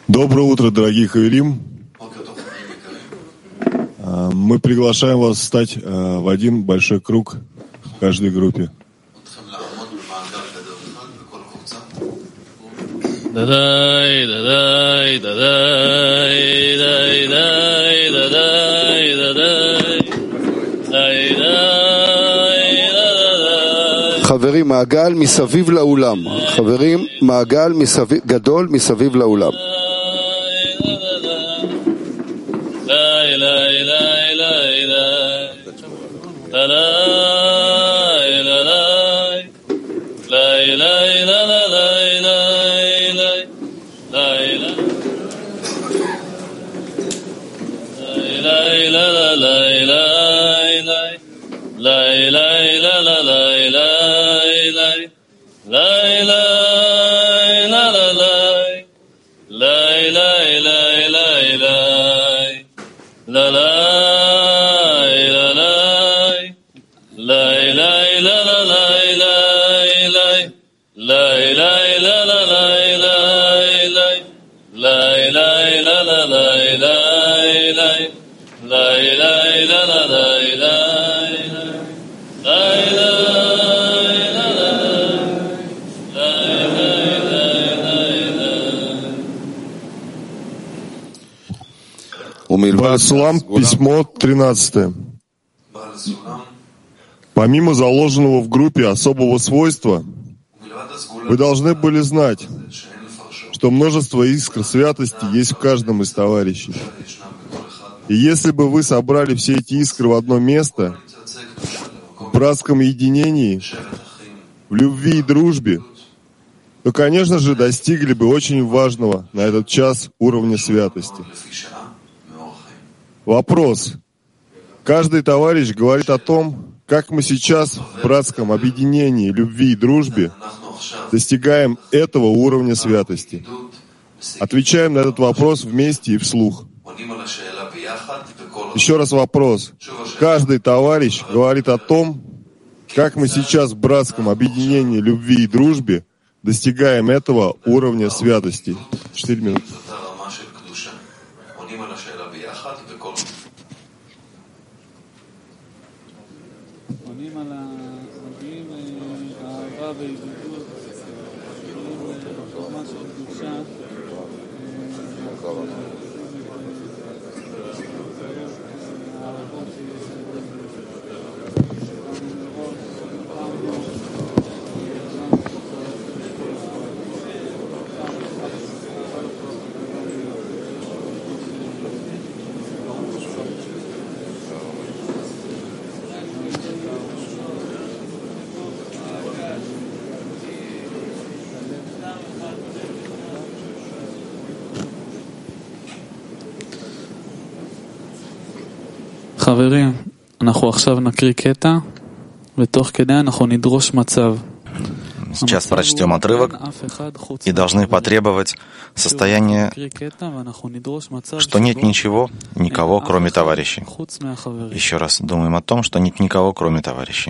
Доброе утро, дорогие хаверим. Мы приглашаем вас встать в один большой круг в каждой группе. חברים, מעגל מסביב לאולם. חברים, מעגל גדול מסביב לאולם. Баал-Сулам, письмо 13. Помимо заложенного в группе особого свойства, вы должны были знать, что множество искр святости есть в каждом из товарищей. И если бы вы собрали все эти искры в одно место, в братском единении, в любви и дружбе, то, конечно же, достигли бы очень важного на этот час уровня святости. Вопрос. Каждый товарищ говорит о том, как мы сейчас в братском объединении, любви и дружбе достигаем этого уровня святости. Отвечаем на этот вопрос вместе и вслух. Еще раз вопрос. Каждый товарищ говорит о том, как мы сейчас в братском объединении, любви и дружбе достигаем этого уровня святости. 4 минуты. חברים, אנחנו עכשיו נקריא קטע, ותוך כדי אנחנו נדרוש מצב. Сейчас прочтем отрывок и должны потребовать состояния, что нет ничего, никого, кроме товарищей. Еще раз думаем о том, что нет никого, кроме товарищей.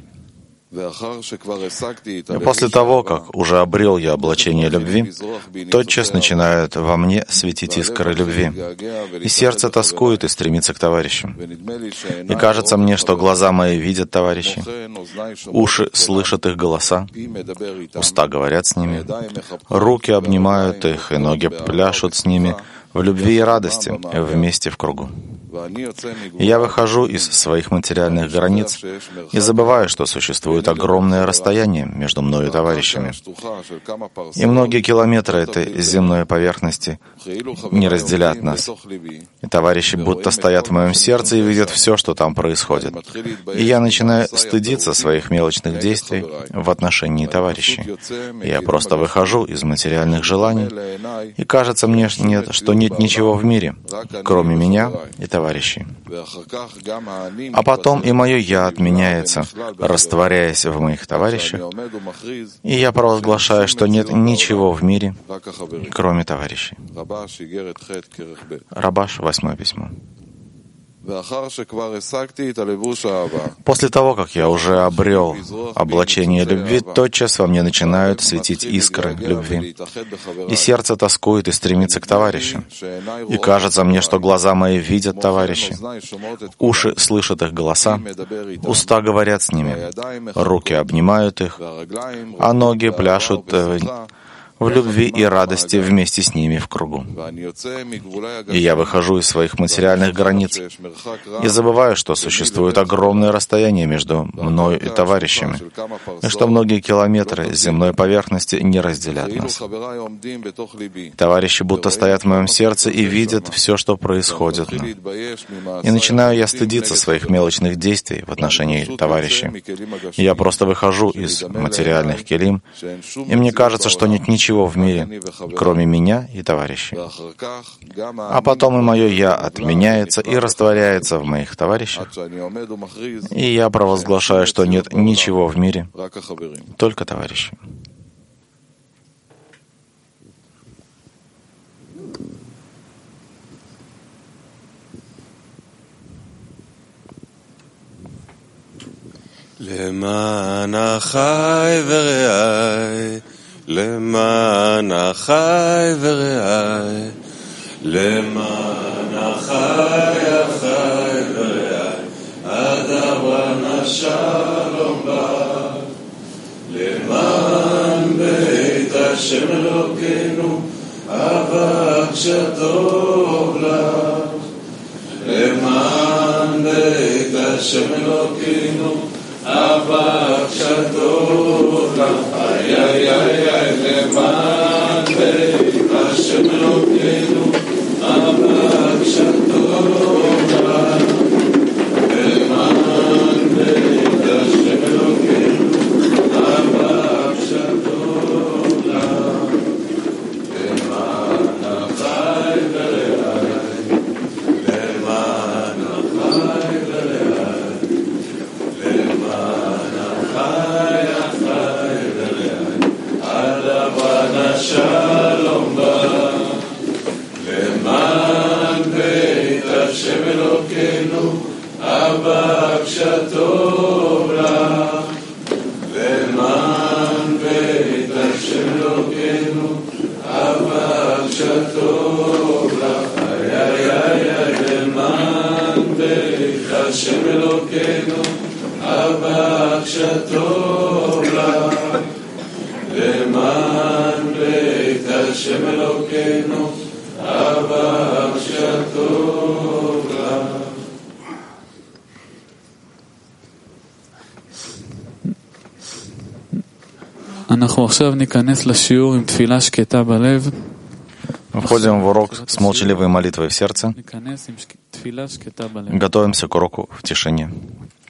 И после того, как уже обрел я облачение любви, тотчас начинают во мне светить искры любви. И сердце тоскует и стремится к товарищам. И кажется мне, что глаза мои видят товарищей, уши слышат их голоса, уста говорят с ними, руки обнимают их, и ноги пляшут с ними в любви и радости, вместе в кругу. И я выхожу из своих материальных границ и забываю, что существует огромное расстояние между мной и товарищами. И многие километры этой земной поверхности не разделят нас. И товарищи будто стоят в моем сердце и видят все, что там происходит. И я начинаю стыдиться своих мелочных действий в отношении товарищей. И я просто выхожу из материальных желаний, и кажется мне, что нет ничего в мире, кроме меня и товарищей. А потом и мое «я» отменяется, растворяясь в моих товарищах, и я провозглашаю, что нет ничего в мире, кроме товарищей. Рабаш, 8 письмо. После того, как я уже обрел облачение любви, тотчас во мне начинают светить искры любви. И сердце тоскует и стремится к товарищам. И кажется мне, что глаза мои видят товарищей, уши слышат их голоса, уста говорят с ними, руки обнимают их, а ноги пляшут в любви и радости вместе с ними в кругу. И я выхожу из своих материальных границ и забываю, что существует огромное расстояние между мной и товарищами, и что многие километры земной поверхности не разделят нас. Товарищи будто стоят в моем сердце и видят все, что происходит. И начинаю я стыдиться своих мелочных действий в отношении товарищей. Я просто выхожу из материальных келим, и мне кажется, что нет ничего в мире, кроме меня и товарищей. А потом и мое «я» отменяется и растворяется в моих товарищах. И я провозглашаю, что нет ничего в мире, только товарищи. למען אחי ורעי, למען אחי ורעי, הדרן השלום בא, למען בית השם אלוקינו, אבקשתו לך, למען בית השם אלוקינו, אבקשתו לך, למען בית השם אלוקינו, אבקשתו לך, למען בית השם אלוקינו, אבקשתו לך, למען אחי ורעי, למען אחי ורעי, למען אחי ורעי, הדרן השלום בא, למען בית השם אלוקינו, אבקשתו לך, למען בית השם אלוקינו, אבקשתו לך, למען בית השם אלוקינו, אבקשתו לך, למען בית השם אלוקינו, אבקשתו לך. אנחנו עכשיו ניכנס לשיעור עם תפילה שקטה בלב. Мы входим в урок с молчаливой молитвой в сердце. Готовимся к уроку в тишине.